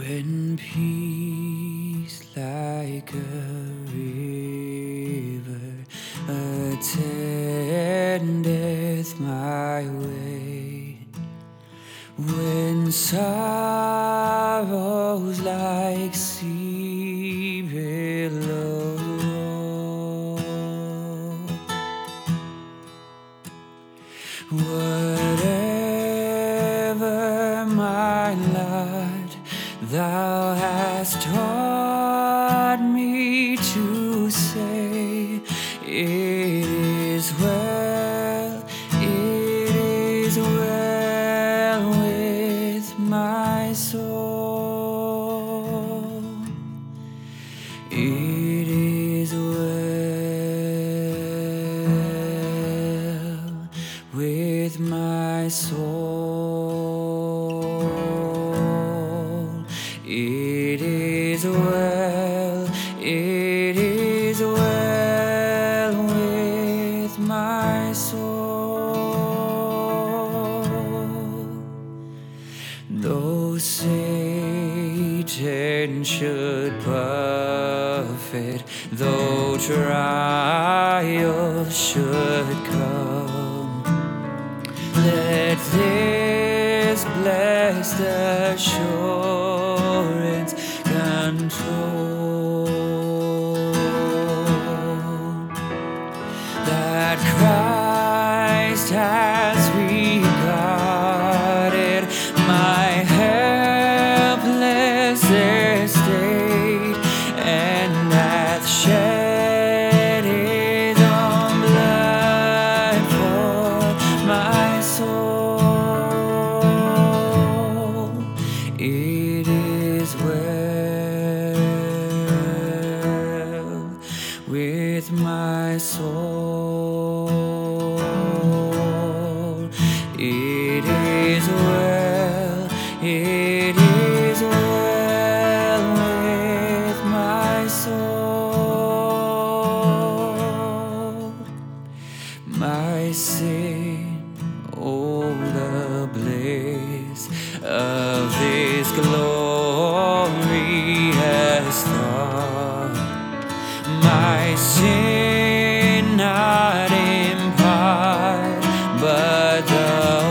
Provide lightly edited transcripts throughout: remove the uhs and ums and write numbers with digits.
When peace like a river attendeth my way, when sorrows like sea billows roll, whatever my lot, Thou hast taught me to say, it is well with my soul. It is well with my soul. It is well with my soul. Though Satan should buffet, though trials should come, let this blessed assurance control, that Christ has regarded my helpless estate, and hath shed his own blood for my soul. It is well with my soul. It is well with my soul. My sin, oh the bliss of this glorious thought, my sin not in part, but the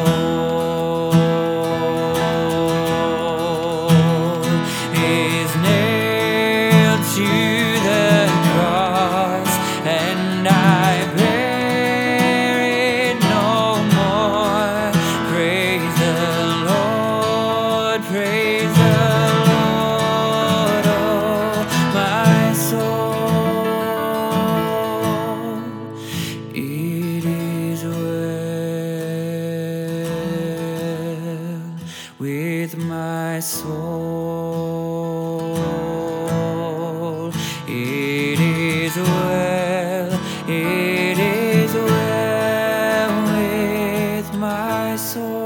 whole is nailed to the cross, and I bear it no more. Praise the Lord, praise the Lord, oh my soul. It is well with my soul. It is well with my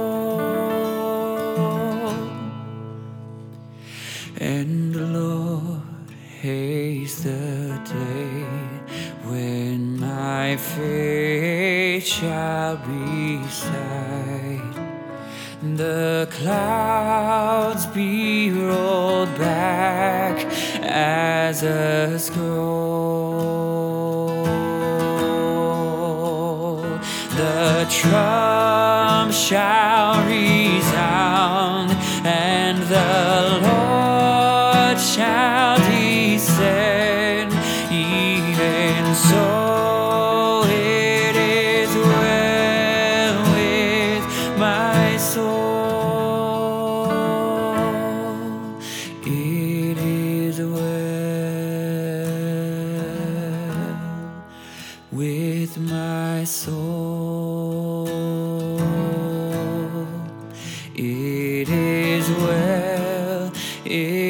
soul. And Lord, haste the day when my faith shall be sight, the clouds be rolled back as a scroll, the trump shall resound, and the Lord shall descend. Even so, it is well with my soul. It is well with my soul. It is well.